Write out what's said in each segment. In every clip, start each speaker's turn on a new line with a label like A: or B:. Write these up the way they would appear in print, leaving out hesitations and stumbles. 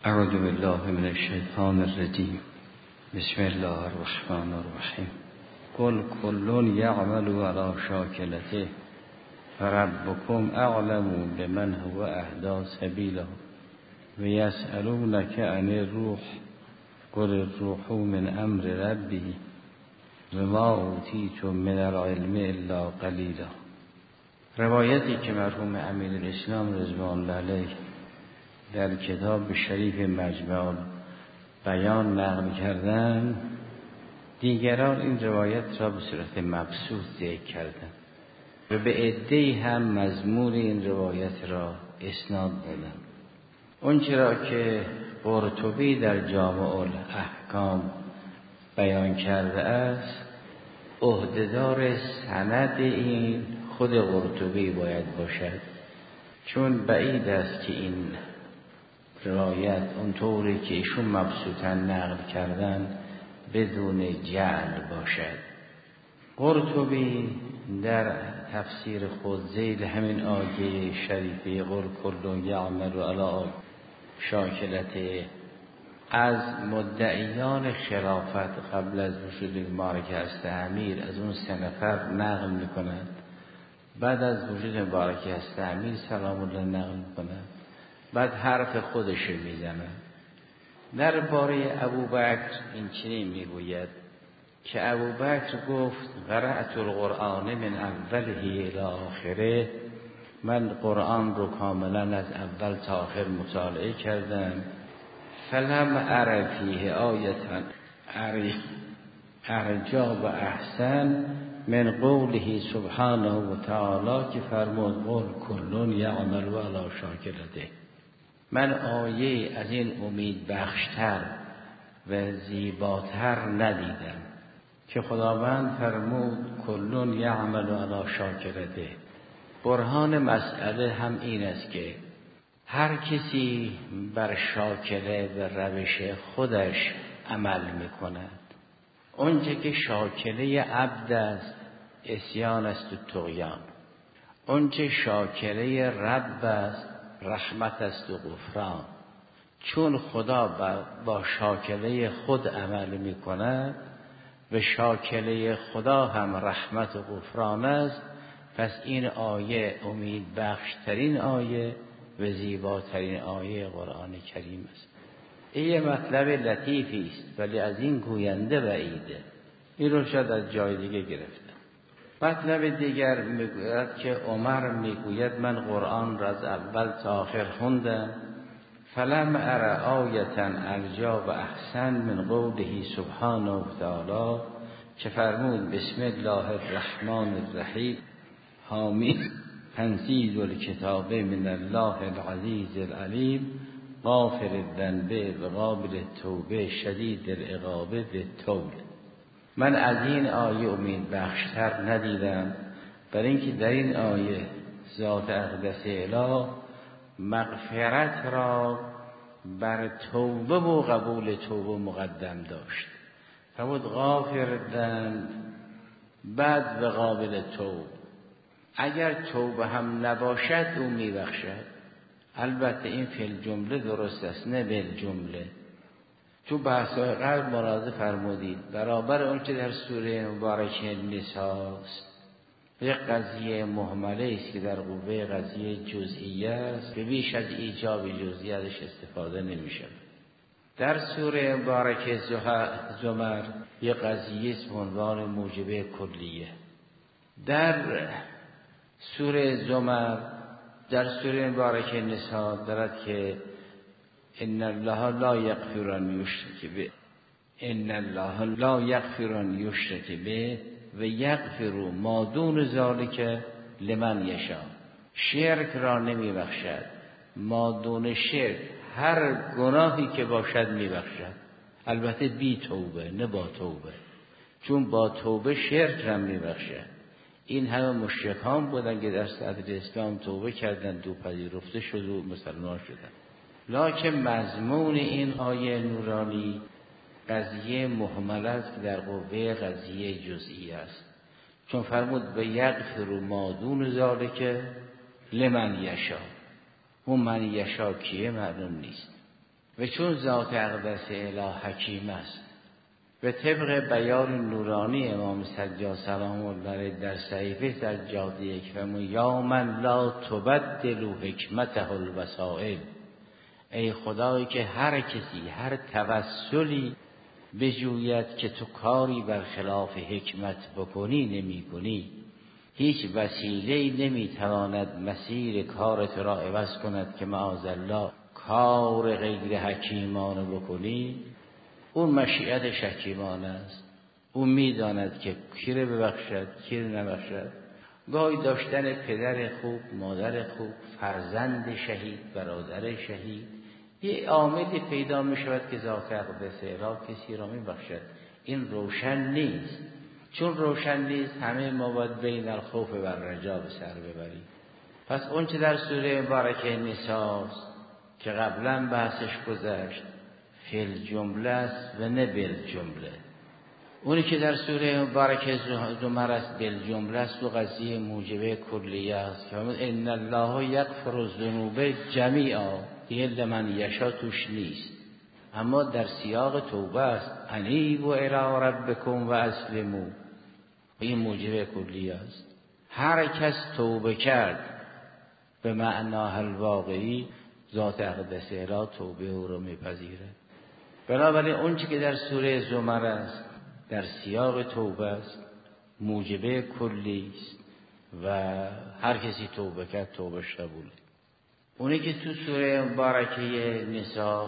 A: اعوذ بالله من الشیطان الرجیم. بسم الله الرحمن الرحیم. قل كل يعمل على شاكلته فربكم اعلم بمن هو اهدی سبیلا و یسألونک عن الروح قل الروح من امر ربی و ما اوتیتم من العلم الا قلیلا. روایتی که مرحوم امیرالاسلام رضوان الله علیه در کتاب شریف مجمع بیان نقل کردن، دیگران این روایت را به صورت مبسوط ذکر کردند و به عده‌ای هم مضمون این روایت را اسناد دادند. اون چرا که قرطبی در جامع الاحکام بیان کرده است، عهده‌دار سند این خود قرطبی باید باشد، چون بعید است که این روایت اونطوری که ایشون مبسوطاً نقل کردن بدون جعل باشد. قرطبی در تفسیر خود ذیل همین آیه شریفه قل کل یعمل علی شاکلته از مدعیان خلافت قبل از وجود مبارکه است امیر از اون 3 نفر نقل می‌کند، بعد از وجود مبارکه است امیر سلام الله نقل می‌کند، بعد حرف خودش میزند. درباره ابوبکر این چنین میگوید که ابوبکر گفت قرأت القرآن من اوله الی آخره، من قرآن رو کاملا از اول تا آخر مطالعه کردم، فلم ار فیه آیة ارجا و احسن من قوله سبحانه و تعالی که فرمود قل کل یعمل علی شاکلته. من آیه از این امید بخشتر و زیباتر ندیدم که خداوند فرمود کل یعمل علی شاکلته. برهان مسئله هم این است که هر کسی بر شاکله و روش خودش عمل می کند. اونچه که شاکله عبد است عصیان است و طغیان، اونچه شاکله رب است رحمت است و غفران. چون خدا با شاکله خود عمل می کند و شاکله خدا هم رحمت و غفران است، پس این آیه امید بخشترین آیه و زیباترین آیه قرآن کریم است. این مطلب لطیفی است ولی از این گوینده بعیده. این رو شاید از جای دیگه گرفته. مطلب دیگر میگوید که عمر میگوید من قرآن را از اول تا آخر خوندم، فلم ار آیة ارجا و احسن من قوله سبحانه و تعالی که فرمود بسم الله الرحمن الرحیم حامی تنزیل الکتاب من الله العزیز العلیم غافر الذنب و قابل التوبه شدید العقاب بالطول. من از این آیه امید بخشتر ندیدم، برای اینکه در این آیه ذات اقدس اله مغفرت را بر توبه و قبول توبه مقدم داشت. فرمود غافر الذنب بعد و قابل توبه. اگر توبه هم نباشد او میبخشد. البته این فی الجمله درست است، نه بالجمله. تو بحث‌های قبل ملاحظه فرمودید برابر اون که در سوره مبارکه نساء است یک قضیه مهمله است که در قوه قضیه جزئیه است که بیش از ایجاب جزئیه ازش استفاده نمیشه. در سوره مبارکه زمر یک قضیه است به عنوان موجبه کلیه. در سوره زمر در سوره مبارکه نساء دارد که ان الله لا یغفر ان یشرک به ان الله لا یغفر ان یشرک به و یغفر ما دون ذلک لمن یشاء. شرک را نمی بخشد، ما دون شرک هر گناهی که باشد می بخشد، البته بی توبه نه با توبه، چون با توبه شرک را می بخشد. این همه مشرکان بودن که در صدر اسلام توبه کردند، دو پذیرفته شد و مسلمان شدند. لکن مضمون این آیه نورانی قضیه مهمل است که در قوه قضیه جزئی است، چون فرمود به یغفر ما دون ذلک لمن یشاء. اون من یشاء کیه معلوم نیست. و چون ذات اقدس اله حکیم است به طبق بیان نورانی امام سجاد سلام الله علیه در صحیفه سجادیه که فرمود یا من لا تبدل حکمته الوسائل، ای خدایی که هر کسی هر توسلی بجوید که تو کاری برخلاف حکمت بکنی نمی کنی، هیچ وسیله‌ای نمیتواند مسیر کارت را عوض کند که معاذالله کار غیر حکیمانه بکنی. اون مشیت حکیمانه است، اون میداند که کی رو ببخشد کی رو نبخشد. گاهی داشتن پدر خوب، مادر خوب، فرزند شهید، برادر شهید، یه عاملی پیدا می شود که ذات اقدس اله کسی را می بخشد. این روشن نیست. چون روشن نیست همه ما باید بین الخوف و الرجا به سر ببریم. پس اون چه در سوره مبارکه نساء که قبلا بحثش گذشت فی الجمله است و نه بالجمله. اونی که در سوره مبارکه زمر است بالجمله است و قضیه موجبه کلیه است که ان الله یغفر الذنوب جمیعا، دیگه لمن یشاء توش نیست، اما در سیاق توبه است. انیبوا الی ربکم و اسلموا، این موجبه کلیه است. هر کس توبه کرد به معنای الواقعی ذات اقدس اله توبه او را میپذیره. بنابراین اون چی که در سوره زمر است در سیاق توبه است، موجبه کلی است و هر کسی توبه کرد توبهش قبوله. اونی که تو سوره مبارکه نساء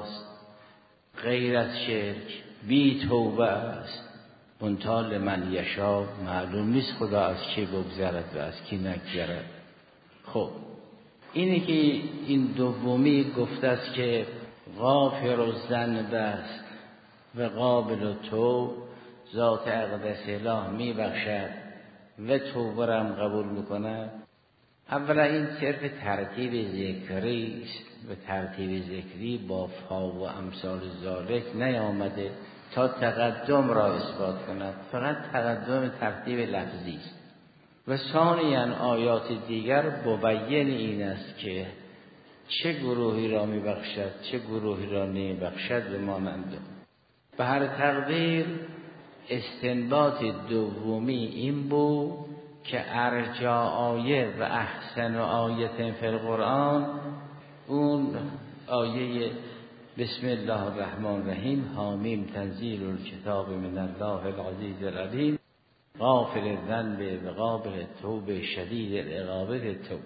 A: غیر از شرک بی توبه است، منتها لمن یشاء، معلوم نیست خدا از کی بگذرد و از کی نگذرد. خب اینی که این دومی گفته است که غافر الذنب است و قابل التوب، ذات اقدس اله می بخشد و توبه را هم قبول میکند. اولا این صرف ترتیب ذکری است و ترتیب ذکری با فا و امثال ذالک نیامده تا تقدم را اثبات کند، فقط تقدم ترتیب لفظی است. و ثانیاً آیات دیگر مبین این است که چه گروهی را میبخشد چه گروهی را نمیبخشد به مانند. به هر تقدیر استنباط دومی این بود که ارجا آیه و احسن آیه فی القرآن اون آیه بسم الله الرحمن الرحیم حامیم تنزیل الکتاب من الله العزیز العلیم غافر الذنب و قابل التوب شدید العقاب التوب.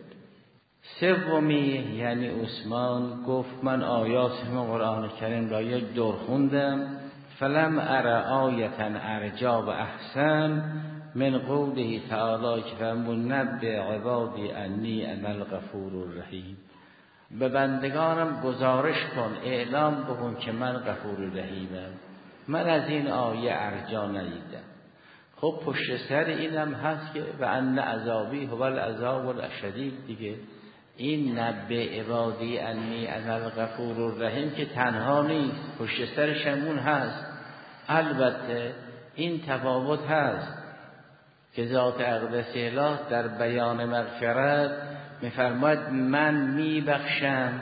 A: سومی یعنی عثمان گفت من آیات قرآن کریم را یک دور خوندم، فلم ارى آیة ارجا و احسن من قوله تعالی که فرمود نبئ عبادی انی انا الغفور الرحیم، به بندگانم گزارش کن اعلام بکن که من غفور رحیمم. من از این آیه ارجا ندیدم. خب پشت سر اینم هست که و ان عذابی هو العذاب الشدید دیگه. این نبئ عبادی انی انا الغفور الرحیم که تنها نیست، پشت سرش همون هست. البته این تفاوت هست که ذات اقدس اله در بیان مغفرت میفرماید من میبخشم،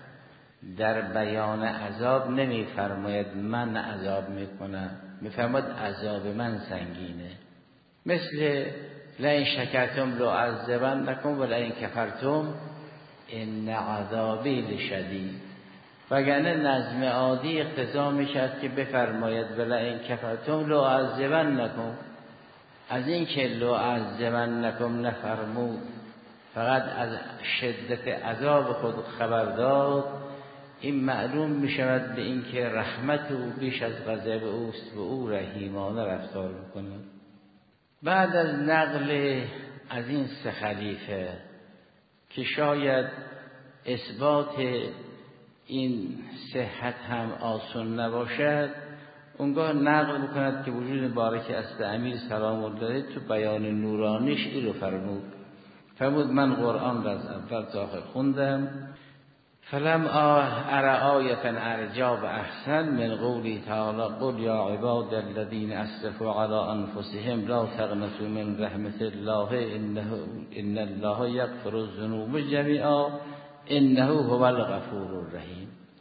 A: در بیان عذاب نمیفرماید من عذاب میکنم، میفرماید عذاب من سنگینه. مثل لئن شکرتم لأعذبنکم و لئن کفرتم ان عذابی لشدید. وگرنه نظم عادی اقتضا میشد که بفرماید لئن کفرتم لأعذبنکم، از این که لأعذبنکم نفرمود، فقط از شدت عذاب خود خبر داد، این معلوم میشود به این که رحمت او بیش از غضب اوست و او رحیمانه رفتار میکند. بعد از نقل از این سه خلیفه که شاید اثبات این صحت هم آسان نباشد، اونگاه نقل میکند که وجود مبارک است امیر سلام الله تو بیان نورانیش این رو فرمود من قرآن را از اول تا آخر خوندم، فلم ارى آیة ارجا و احسن من قولی تعالی قل یا عباد الذین اسرفوا علی انفسهم لا تقنطوا من رحمت الله ان الله یغفر الذنوب جمیعا انه هو الغفور الرحیم.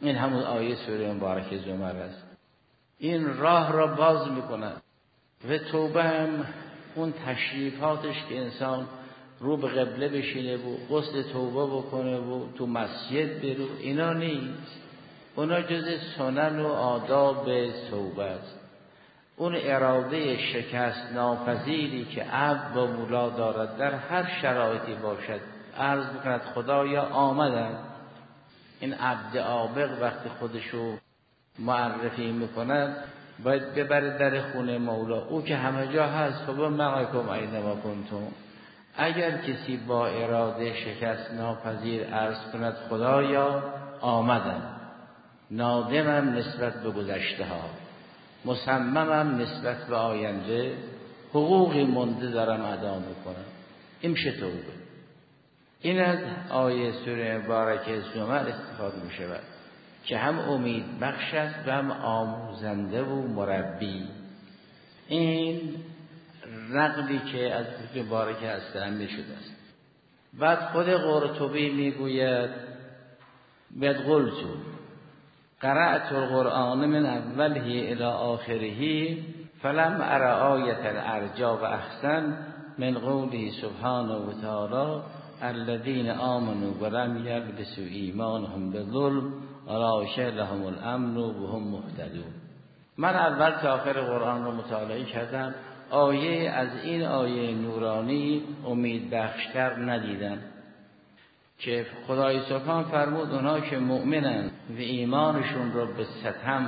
A: این همون آیه سوره مبارکه زمر است. این راه را باز میکند. و توبه هم اون تشریفاتش که انسان رو به قبله بشینه و غسل توبه بکنه و تو مسجد برو، اینا نیست. اونا جز سنن و آداب توبه است. اون اراده شکست ناپذیری که عبد با مولا دارد در هر شرایطی باشد، عرض میکند خدایا آمدم. این عبد عابق وقتی خودشو معرفی میکند باید ببره در خونه مولا، او که همه جا هست. خب معکم اینما کنتم. اگر کسی با اراده شکست ناپذیر عرض کند خدایا آمدم، نادمم نسبت به گذشته ها، مصممم نسبت به آینده، حقوقی مونده دارم ادا میکنم، این میشه توبه. این از آیه سوره مبارکه زمر استفاده میشود که هم امید بخش است و هم آموزنده و مربی. این نقلی که از مبارکه استعمال شده است. بعد خود قرطبی میگوید بد قلتو قرأت القرآن من اوله الى آخره فلم ار آیة الارجا و احسن من قوله سبحانه و تعالی الذين آمنوا ولم يلبسوا ایمانهم بظلم اولئک لهم الامن وهم مهتدون. من اول تا آخر قرآن رو مطالعه کردم، آیه از این آیه نورانی امید بخشتر ندیدم که خدای سبحان فرمود اونها که مؤمنن و ایمانشون رو به ستم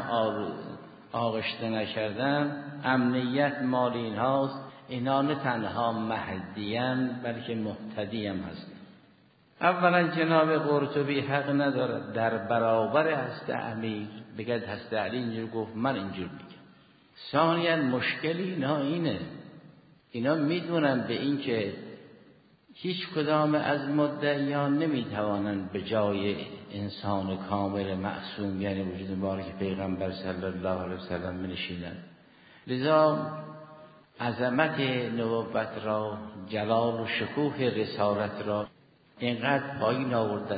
A: آغشته نکردن امنیت مال اینهاست. اینا نه تنها مهدیان بلکه مهتدی هم هستن. اولا جناب قرطبی حق ندارد در برابر هست امیر بگد هست علی اینجور گفت من اینجور میگم. ثانیا مشکلی اینا اینه، اینا میدونن به این که هیچ کدام از مدعیان نمیتوانند به جای انسان کامل معصوم یعنی وجود مبارک پیغمبر صلی الله علیه وسلم بنشینند. لذا عظمت نبوت را، جلال و شکوه رسالت را اینقدر پایین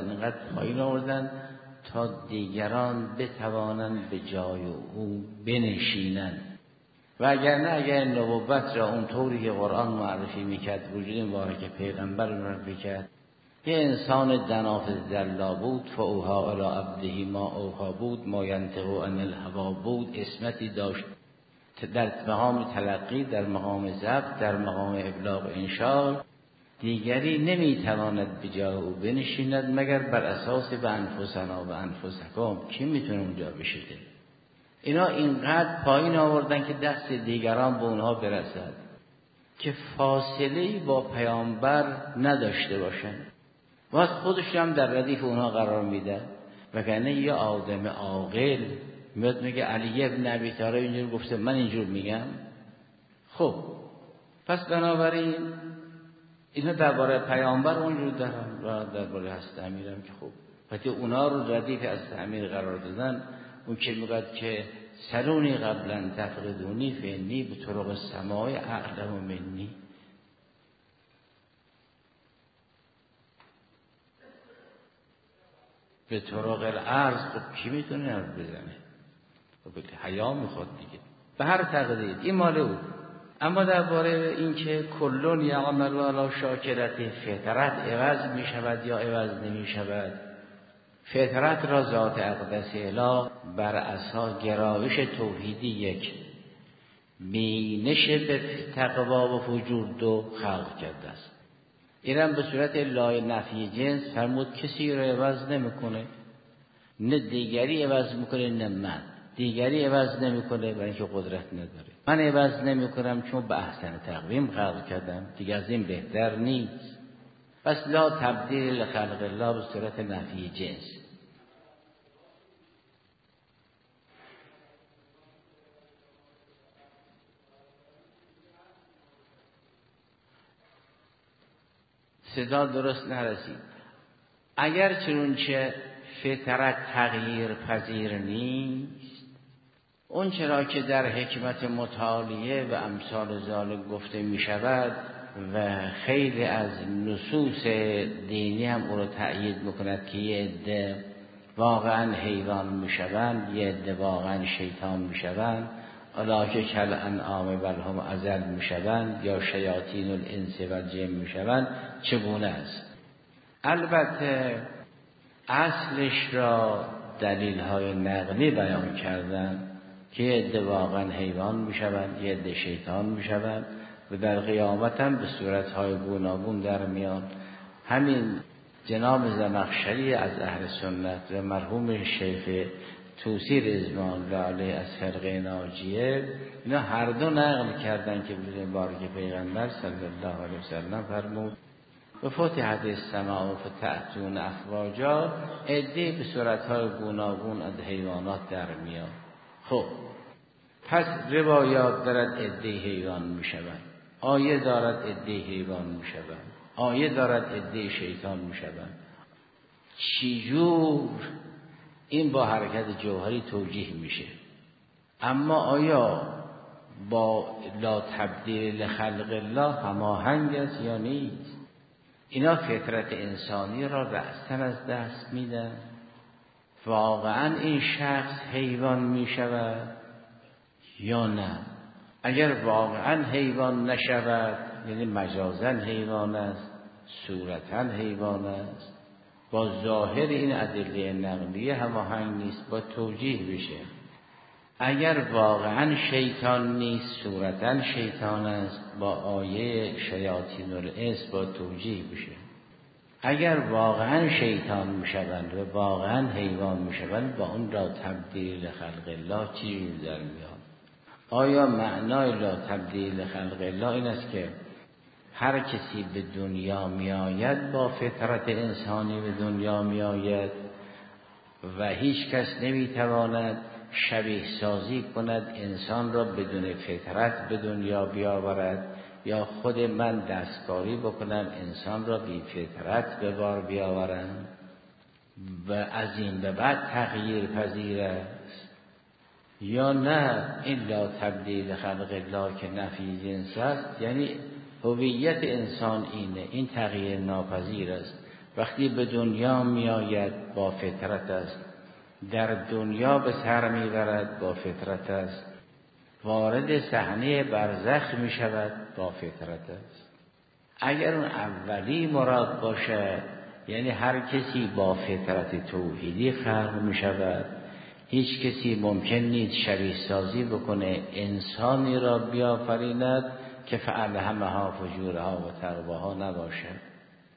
A: آوردن تا دیگران بتوانند به جای او بنشینند. و اگر نبوت را اون طوری که قرآن معرفی میکرد، وجود مبارک پیغمبر معرفی کرد، یه انسان دنافذ دلا بود، فاوحی الی عبده ما اوحی بود، ما ینطق عن الهوی بود، اسمتی داشت در مقام تلقی، در مقام ضبط، در مقام ابلاغ و انشاء. دیگری نمیتواند به جای او بنشیند مگر بر اساس به انفسنا و انفسکم. کی میتونه اونجا بشینه؟ اینا اینقدر پایین آوردن که دست دیگران به اونها برسد که فاصله‌ای با پیامبر نداشته باشن. وقت خودش هم در ردیف اونها قرار میده. وگرنه یه آدم عاقل میاد میگه علی ابن ابی طالب اینجور گفته من اینجور میگم. خب پس بنابراین اینا درباره پیامبر اونجور دارن و درباره هست امیرم که خب وقتی اونا رو ردیف از امیر قرار دادن، اون که میگه که سلونی قبلا تفقدونی فینی به طرق السماء اعلم منی. به طرق الارض خب کی میتونه حرف بزنه؟ خب حیا میخواد دیگه. به هر تقدیر این مال او. اما درباره این که کلون یعمل علی شاکرته، فطرت عوض میشود یا عوض نمیشود، فطرت را ذات اقدس اله بر اساس گرایش توحیدی یک بینش به تقوا و فجور دو خلق کرده است. اینم به صورت لای نفی جنس فرمود کسی را عوض نمیکنه، نه دیگری عوض میکنه نه من. دیگری عوض نمیکنه برای اینکه قدرت نداره. من عوض نمیکنم چون به احسن تقویم خلق کردم، دیگه از این بهتر نیست. پس لا تبدیل لخلق الله به صورت نفی جنس. صدا درست نرسید. اگر چنانچه فطرت تغییر پذیر نیست، اون چرا که در حکمت متعالیه و امثال ذالک گفته می شود و خیلی از نصوص دینی هم او رو تأیید میکند که یه عده واقعا حیوان میشوند، یه عده واقعا شیطان میشوند، اولئک کالانعام بل هم اضل میشوند، یا شیاطین الانس و الجن میشوند، چگونه است؟ البته اصلش را دلیل‌های نقلی بیان کردن که یه عده واقعا حیوان میشوند، یه عده شیطان میشوند و در قیامت هم به صورت‌های گوناگون در میان. همین جناب زمخشری از اهل سنت و مرحوم شیخ توسی رضوان علیه از فرقه ناجیه، اینا هر دو نقل کردن که بزرگ بارک پیغمبر صلی الله علیه وسلم فرمود و فتحت السماء فتأتون افواجا، عده به صورت‌های گوناگون از حیوانات در میان. خب پس روایات دارد عده حیوان میشوند، آیه دارد عده حیوان میشوند، آیه دارد عده شیطان میشوند. چجور این با حرکت جوهری توجیه میشه؟ اما آیا با لا تبدیل لخلق الله هماهنگ است یا نیست؟ اینا فطرت انسانی را رأساً از دست میدن؟ واقعا این شخص حیوان میشود یا نه؟ اگر واقعا حیوان نشود، یعنی مجازاً حیوان است، صورتاً حیوان است، با ظاهر این ادله نقلیه هماهنگ نیست، با توجیه بشه. اگر واقعا شیطان نیست، صورتاً شیطان است، با آیه شیاطین الانس با توجیه بشه. اگر واقعا شیطان میشوند و واقعا حیوان میشوند، با اون لا تبدیل خلق الله چی در میاد؟ آیا معنای لا تبدیل خلق الله این است که هر کسی به دنیا میآید با فطرت انسانی به دنیا میآید و هیچ کس نمیتواند شبیه سازی کند انسان را بدون فطرت به دنیا بیاورد، یا خود من دستکاری بکنم انسان را بی فطرت به بار بیاورم و از این به بعد تغییر پذیر است؟ یا نه این لا تبدیل خلق الله که نفی جنس است، یعنی هویت انسان اینه، این تغییر ناپذیر است. وقتی به دنیا می آید با فطرت است، در دنیا به سر می برد با فطرت است، وارد صحنه برزخ می شود با فطرت است. اگر اون اولی مراد باشد، یعنی هر کسی با فطرت توحیدی خلق می شود، هیچ کسی ممکن نیست شبیه سازی بکنه انسانی را بیافریند که فالهمها فجورها و تقواها نباشد،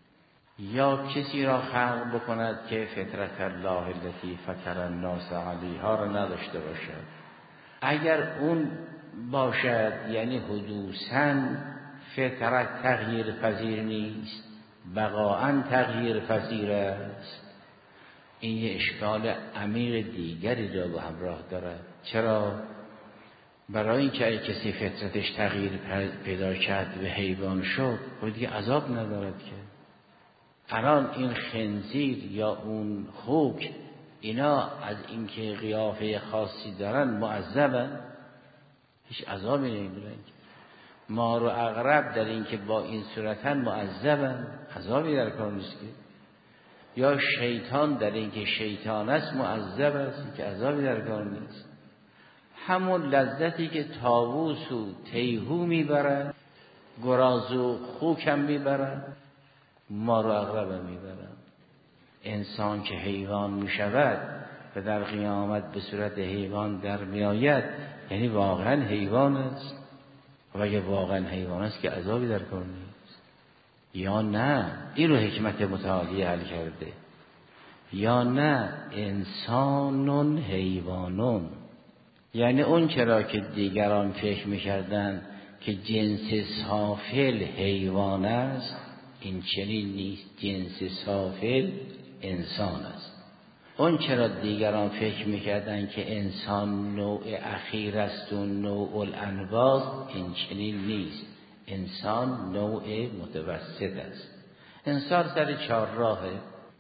A: یا کسی را خلق بکند که فطرت الله التي فطر الناس علیها را نداشته باشد. اگر اون باشد یعنی حدوثاً فطرت تغییر پذیر نیست، بقاءً تغییر پذیر است. این یه اشکال عمیق دیگری را به همراه دارد. چرا؟ برای اینکه اگه کسی فطرتش تغییر پیدا کرد و حیوان شد، خود دیگه عذاب ندارد که. الان این خنزیر یا اون خوک، اینا از اینکه قیافه خاصی دارن معذبن، هیچ عذابی نمیبینن. مار و عقرب در اینکه با این صورتن معذبن، عذابی در کار نیست که. یا شیطان در اینکه شیطان است معذب است، که عذابی در کار نیست. همون لذتی که طاووس و تیهو میبرن، گراز و خوکم میبرن، مار و عقرب میبرن. انسان که حیوان میشود و در قیامت به صورت حیوان در میآید، یعنی واقعا حیوان است. و اگه واقعا حیوان است که عذابی در کار نیست. یا نه این رو حکمت متعالی حل کرده، یا نه انسانون حیوانون، یعنی اون چرا که دیگران فکر میکردن که جنس سافل حیوان است، این چنین نیست. جنس سافل انسان است. اون چرا دیگران فکر میکردن که انسان نوع اخیر است و نوع الانواز، این چنین نیست. انسان نوع متوسط است. انسان سر چهار راهه،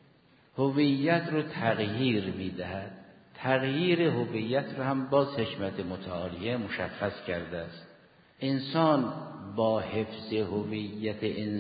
A: هویت رو تغییر میدهد. تغییر هویت رو هم باز حکمت متعالیه مشخص کرده است. انسان با حفظ هویت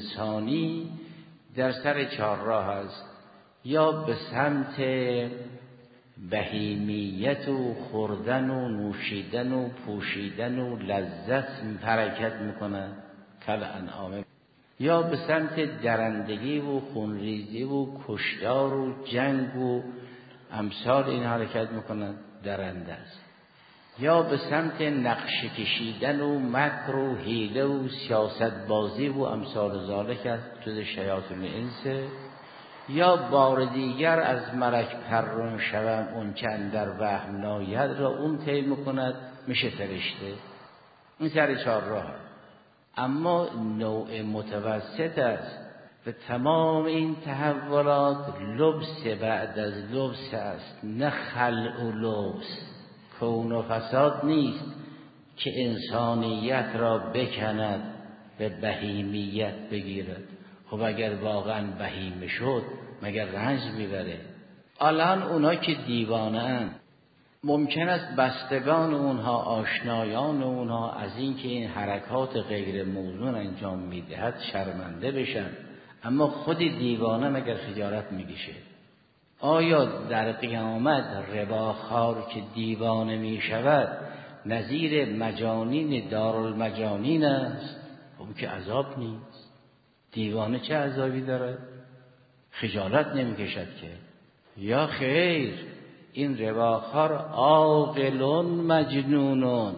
A: انسانی در سر چهار راه است. یا به سمت بهیمیت و خوردن و نوشیدن و پوشیدن و لذت حرکت میکنن کل انعام، یا به سمت درندگی و خونریزی و کشتار و جنگ و امثال این حرکت میکنن، درنده است. یا به سمت نقش کشیدن و مکر و حیله و سیاست بازی و امثال ذالک است جز شیاطین انس. یا بار دیگر از ملک پران شوم اون که اندر وهم ناید را اون طی میکند میشه فرشته. این سر چهار راه. اما نوع متوسط است و تمام این تحولات لبس بعد از لبس است، نه خلع و لبس. کون و فساد نیست که انسانیت را بکند به بهیمیت بگیرد. خب اگر واقعا بهیمه شد مگر رنج میبره؟ الان اونا که دیوانه اند ممکن است بستگان اونها، آشنایان اونها از اینکه این حرکات غیر موزون انجام میدهد شرمنده بشن، اما خود دیوانه مگر خجالت میکشه؟ آیا در قیامت رباخوار که دیوانه میشود نظیر مجانین دارالمجانین است؟ اون که عذاب نیست. دیوانه چه عذابی دارد؟ خجالت نمیکشد که. یا خیر، این رباخوار عاقلون مجنونون،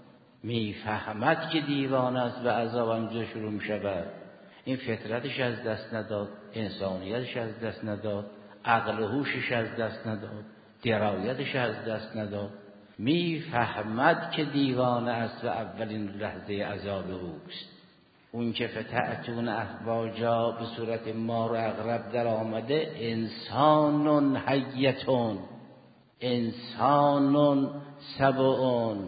A: میفهمد که دیوانه است و عذاب همجا شروع میشود. این فطرتش از دست نداد، انسانیتش از دست نداد، عقل و هوشش از دست نداد، درایتش از دست نداد. میفهمد که دیوانه است و اولین لحظه عذاب اوست. اون که فتعتون افواجا به صورت مار و عقرب در آمده، انسانون حیتون، انسانون سبعون،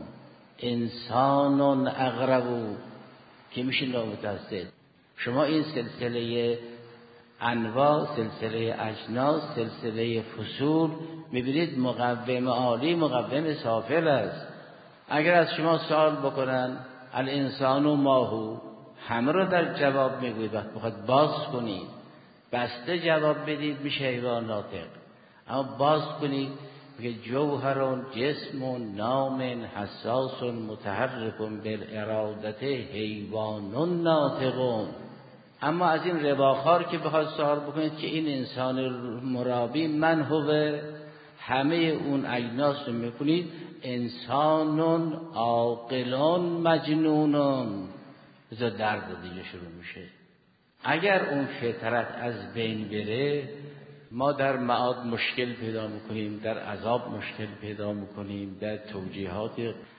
A: انسانون اغربو که میشه نامتصل. شما این سلسله انواع، سلسله اجناس، سلسله فصول میبینید مقوم عالی مقوم سافل است. اگر از شما سوال بکنن الانسان و ماهو، همه رو در جواب میگوید. وقت بخواد باز کنید بسته جواب بدید میشه حیوان ناطق، اما باز کنید میگه جوهرون جسمون نامن حساسون متحرکون بالارادت حیوانون ناطقون. اما از این رباخوار که بخواد سوال بکنید که این انسان مرابی من هوه، همه اون اجناس رو میکنید انسانون عاقلون مجنونون، بذار درد دیگه شروع میشه. اگر اون فطرت از بین بره ما در معاد مشکل پیدا میکنیم، در عذاب مشکل پیدا میکنیم، در توجیهات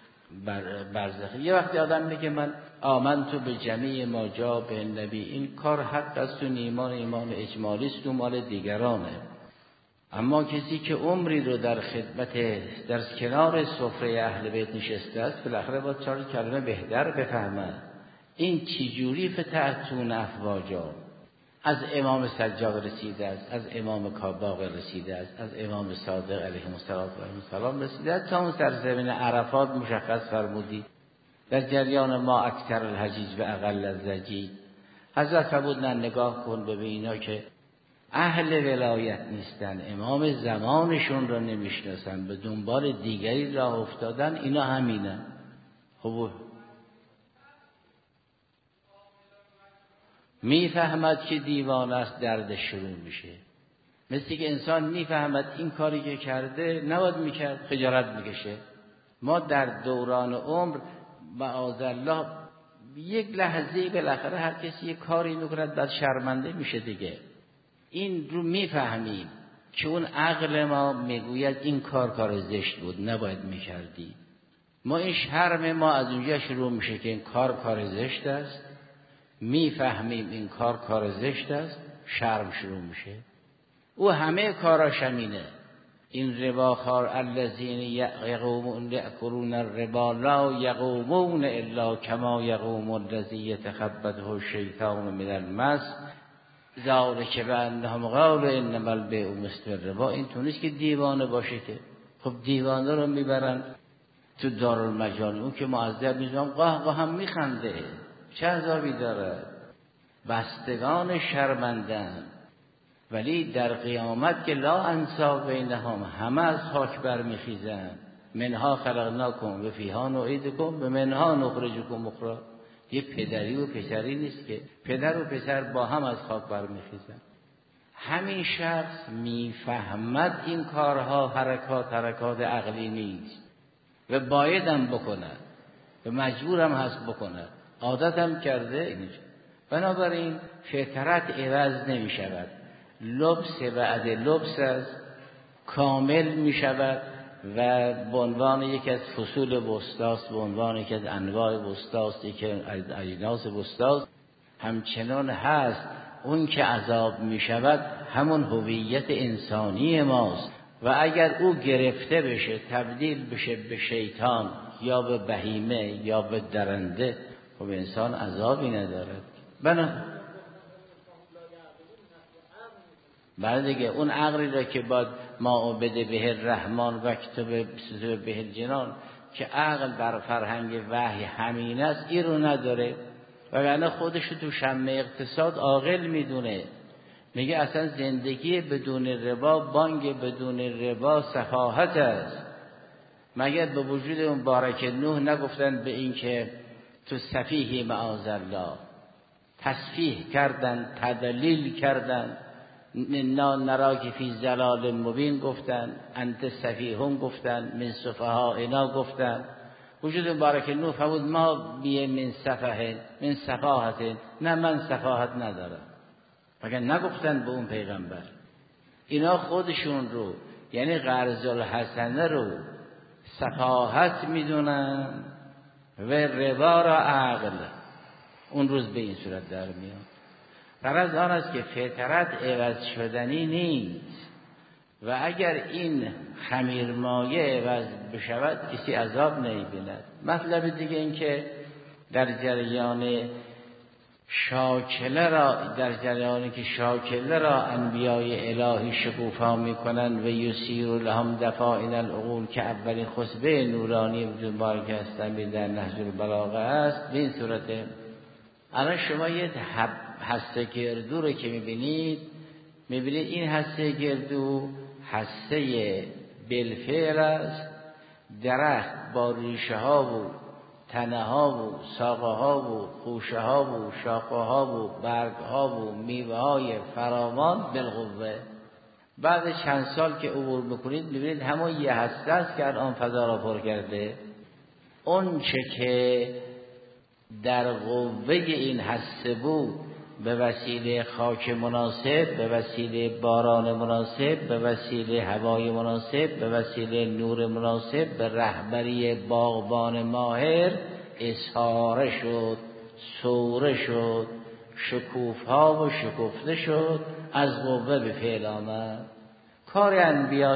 A: برزخی. یه وقتی آدم میگه من آمنتو به جمیع ما جاء به نبی، این کار حق است و ایمان اجمالی است و مال دیگرانه. اما کسی که عمری رو در خدمت در کنار سفره اهل بیت نشسته است بالاخره باید 4 کلمه بهتر بفهمه. این چجوری فتحتون افواجا از امام سجاد رسیده است، از امام کاباغ رسیده است، از امام صادق علیه السلام رسیده است، تا اون سرزمین عرفات مشخص فرمودی در جریان ما اکثر الحجیج و اقل الزجیج. حضرت فرمودن نگاه کن به اینا که اهل ولایت نیستن، امام زمانشون رو نمیشناسن، به دنبال دیگری راه افتادن، اینا همینن. خب میفهمد که دیوانه است، درد شروع میشه. مثل که انسان میفهمد این کاری که کرده نباید میکرد، خجالت میکشه. ما در دوران عمر معاذالله یک لحظه بالاخره هر کسی یک کاری میکند بعد شرمنده میشه دیگه. این رو میفهمیم که اون عقل ما میگوید این کار زشت بود، نباید میکردی. ما این شرم ما از اونجا شروع میشه که این کار زشت است، میفهمیم این کار زشت است، شرم شروع میشه. او همه کاراش همینه. این رباخوار الذین یقومون یأکلون الربا لا یقومون الا کما یقوم الذی یتخبطه الشیطان من المس ذلک بانهم قالوا انما البیع مثل الربا. این تو نیست که دیوانه باشه که. خب دیوانه رو میبرن تو دارالمجانین، اون که معذب میزن قاه هم میخنده، چه عذابی داره؟ بستگان شرمندن. ولی در قیامت که لا انساب بینهم، همه از خاک برمیخیزند. منها خلقناکم و فیها نعیدکم و منها نخرجکم اخری. یه پدری و پسری نیست که پدر و پسر با هم از خاک برمیخیزند. همین شخص میفهمد این کارها حرکات عقلی نیست و بایدم بکند و مجبورم هست بکند، عادتم کرده اینجا. بنابراین فطرت عوض نمی شود، لبس بعد لبس است، کامل می شود و به عنوان یکی از فصول وسطاست، به عنوان یکی از انواع وسطاست، یکی از اجناس وسطاست، همچنان هست. اون که عذاب می شود همون هویت انسانی ماست و اگر او گرفته بشه، تبدیل بشه به شیطان یا به بهیمه یا به درنده، خب انسان عذابی ندارد. بعد دیگه اون عقلی را که باید ما عبد به الرحمن و کتب به الجنان، که عقل بر فرهنگ وحی همین است، این رو نداره وگرنه خودشو تو شمع اقتصاد عاقل میدونه. میگه اصلا زندگی بدون ربا، بانگ بدون ربا سفاهت است. مگر به وجود اون بارک نوح نگفتن به این که تو سفیهی معاذالله، تصفیح کردن، تدلیل کردن، انا نراک فی ضلال مبین گفتن، انت سفیهون گفتن، من سفهائنا گفتن. وجود بارک نوح فرمود ما بیه من سفه من سفاهت، نه من سفاهت ندارم. مگر نگفتن به اون پیغمبر. اینا خودشون رو یعنی قرض الحسنه رو سفاهت میدونن و ربا را عقل. اون روز به این صورت در میاد. غرض آن است که فطرت عوض شدنی نیست و اگر این خمیرمایه عوض بشود کسی عذاب نمی‌بیند. مطلب دیگه این که در جریانی که شاکله را انبیای الهی شکوفا میکنند و یسیر لهم دفائن العقول، که اولین خطبه نورانی وجود بارک هستن در نهج البلاغه است. به این صورته الان شما یه هسته گردو رو که میبینید این هسته گردو هسته بالفعل است. درخت با ریشه ها و تنه ها و ساقه ها و خوشه ها و شاخه ها و برگ ها و میوه های فراوان بالقوه. بعد چند سال که عبور بکنید میبینید همون یه هسته است که الان فضا را پر کرده. اون چه که در قوه این هسته بود به وسیله خاک مناسب، به وسیله باران مناسب، به وسیله هوای مناسب، به وسیله نور مناسب، به رهبری باغبان ماهر اسهاره شد، سوره شد، شکوفها و شکفته شد، از قوه به فعل آمد. کار انبیا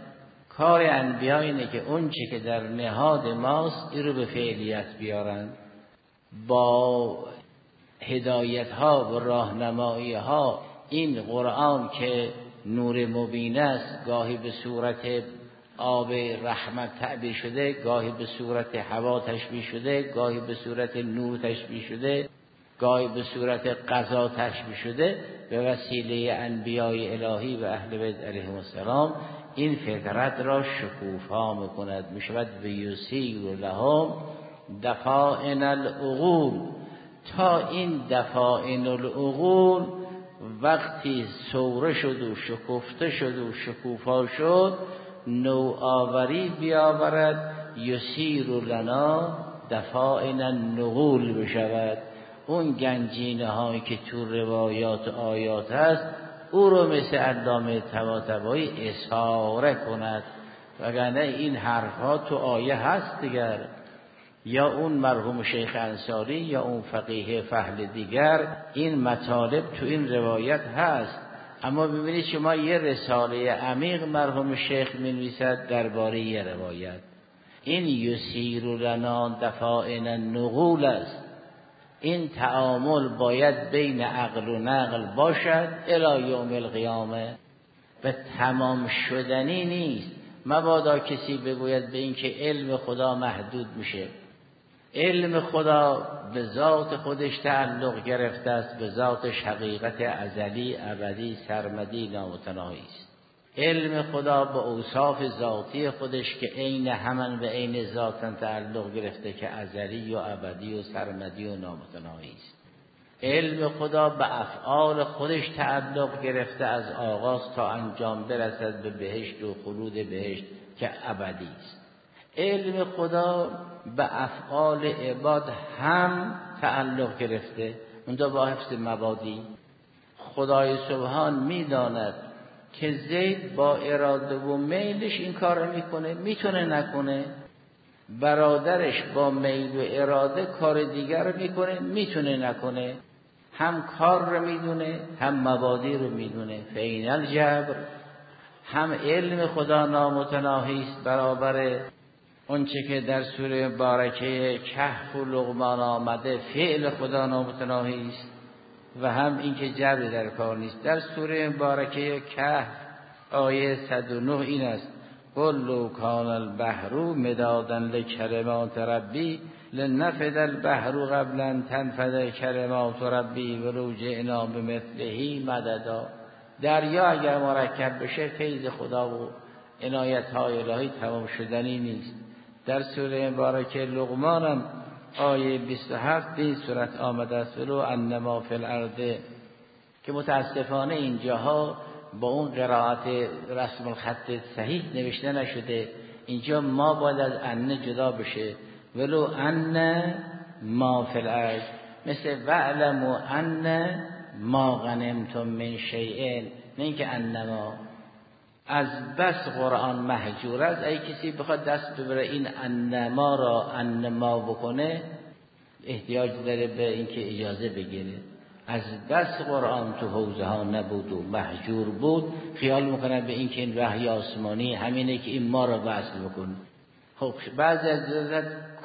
A: اینه که اون چه که در نهاد ماست این رو به فعلیت بیارن، با هدایت ها و راهنمایی ها. این قرآن که نور مبین است، گاهی به صورت آب رحمت تعبیر شده، گاهی به صورت هوا تشبیه شده، گاهی به صورت نور تشبیه شده، گاهی به صورت قضا تشبیه شده، به وسیله انبیای الهی و اهل بیت علیهم السلام این فطرت را شکوفا میکند. میشود به یسیر لهم دفائن العقول، تا این دفائن العقول وقتی سوره شد و شکفته شد و شکوفا شد، نوآوری بیاورد. یسیر لنا دفائن النقول بشود. اون گنجینه هایی که تو روایات و آیات هست او رو مثل علامه طباطبایی اسهاره کند، وگرنه این حرفها تو آیه هست دیگر. یا اون مرحوم شیخ انصاری یا اون فقیه فهل دیگر این مطالب تو این روایت هست. اما ببینید شما یه رساله عمیق مرحوم شیخ می‌نویسد درباره یه روایت. این یسیر لنا دفائن النقول است. این تعامل باید بین عقل و نقل باشد الی یوم القیامه و تمام شدنی نیست. مبادا کسی بگوید به این که علم خدا محدود میشه. علم خدا به ذات خودش تعلق گرفته است، به ذاتش حقیقت ازلی، ابدی، سرمدی، نامتناهی است. علم خدا به اوصاف ذاتی خودش که عین همن و عین ذاتن تعلق گرفته که ازلی و ابدی و سرمدی و نامتناهی است. علم خدا به افعال خودش تعلق گرفته از آغاز تا انجام برسد به بهشت و خلود بهشت که ابدی است. علم خدا به افعال عباد هم تعلق گرفته، اونجا با حفظ مبادی. خدای سبحان میداند که زید با اراده و میلش این کار رو میکنه، میتونه نکنه. برادرش با میل و اراده کار دیگر رو میکنه، میتونه نکنه. هم کار رو میدونه، هم مبادی رو میدونه. فین الجبر، هم علم خدا نامتناهی است برابر اونچه که در سوره مبارکه کهف و لقمان آمده، فعل خدا نامتناهی است و هم این که جبر در کار نیست. در سوره مبارکه کهف آیه 109 این است: قل لو کان البحر مدادا لکلمات ربی لنفد البحر قبل ان تنفد کلمات ربی ولو جئنا بمثله مددا. دریا اگر مرکب بشه فیض خدا و عنایت های الهی تمام شدنی نیست. در سوره مبارکه لقمان هم آیه 27 به این صورت آمده است: ولو انما فی الارض، که متاسفانه اینجاها با اون قرائت رسم الخط صحیح نوشته نشده. اینجا ما باید از ان جدا بشه. ولو ان ما فی الارض، مثل وعلموا ان ما غنمتم من شیء، نه اینکه انما. از بس قرآن محجور است، ای کسی بخواد دست ببره این انما را انما بکنه احتیاج داره به اینکه اجازه بگیره. از بس قرآن تو حوزه ها نبود و محجور بود، خیال میکنن به اینکه این وحی آسمانی همینه که این ما را وصل بکنه. خب بعضی از حضرت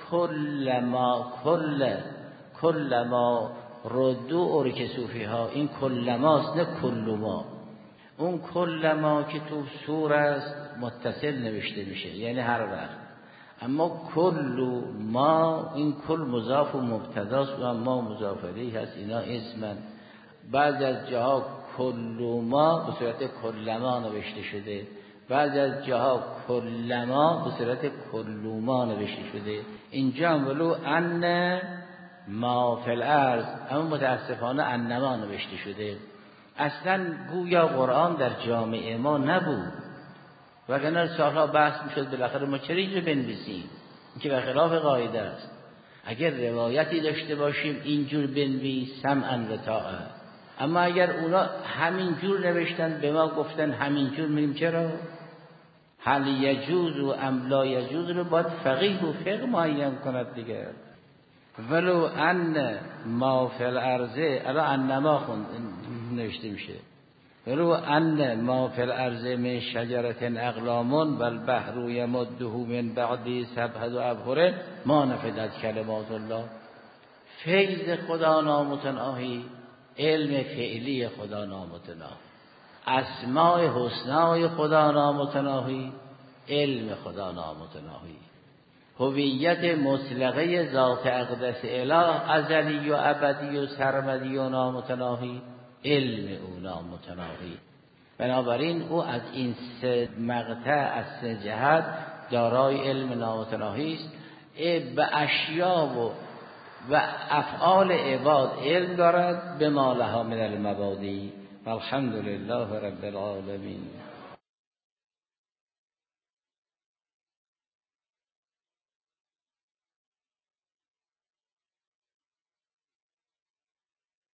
A: کلما ردو ارک صوفی ها، این کلماست نه کلما. اون کلما که تو سور است متصل نوشته میشه، یعنی هر وقت. اما کل ما، این کل مضاف و مبتداست و ما مضاف الیه هست، اینا اسمن. بعضی از جاها کل ما به صورت کلما نوشته شده، بعضی از جاها کلما به صورت کلوما نوشته شده. اینجا هم ولو ان ما فی الارض، اما متاسفانه انما نوشته شده. اصلا گویا قرآن در جامعه ما نبود، وگرنه سالها بحث میشد بالاخره ما چرا اینجا بنویسیم، این که برخلاف قاعده است. اگر روایتی داشته باشیم اینجور بنویس سمعا و طاعه. اما اگر اونا همین جور نوشتن به ما گفتن همین جور، میریم چرا؟ هل یجوز و ام لا یجوز رو باید فقیه و فقه معین کند دیگه. ولو ان ما فی الارض، الان انما نوشته میشه. ولو ان ما فی الارض من شجرة اقلام والبحر یمده من بعدی 700 ابحر ما نفدت کلمات الله. فیض خدا نامتناهی، علم فعلی خدا نامتناهی، اسماء حسنای خدا نامتناهی، علم خدا نامتناهی، هویت مطلقه ذات اقدس اله ازلی و ابدی و سرمدی و نامتناهی، علم او نامتناهی. بنابراین او از این سه مقطع، از سه جهت دارای علم نامتناهی است. به اشیا و افعال عباد علم دارد، به ما لها من المبادی. والحمد لله رب العالمین.